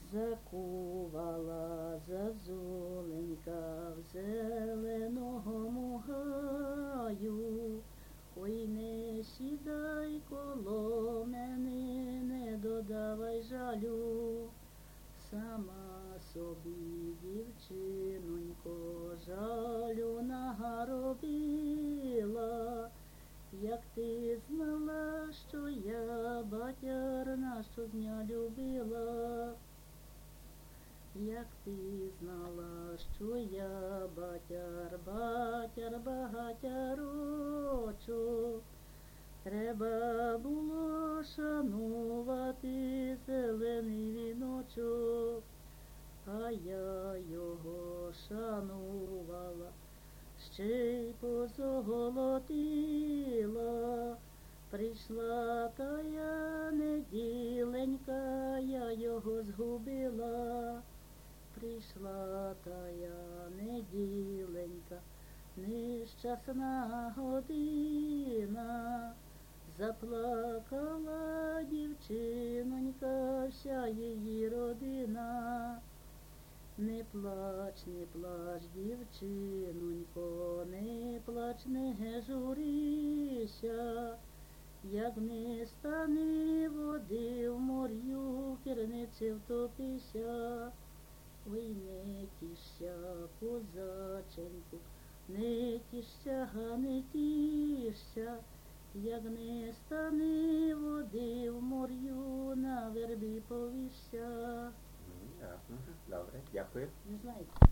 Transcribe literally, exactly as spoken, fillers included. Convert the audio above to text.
Закувала зазуленька в зеленому гаю. Ой, не сідай коло мене, не додавай жалю. Сама собі, дівчинонько, жалю нагаробила. Як ти знала, що я батярна щодня любила, як ти знала, що я батяр, батяр багатярочок, треба було шанувати зелений віночок, а я його шанувала, ще й позолотила. Прийшла тая неділенька, я його згубила. Прийшла тая неділенька, нещасна година. Заплакала дівчинонька, вся її родина. Не плач, не плач, дівчинонько, не плач, не журися. Як не стане води в морю, керниці втопися. Ой, не тішся, козаченьку, не тішся, не тішся. Як не стане води в морю, на вербі повісся. Ясно. Добре, дякую. Не знаєте?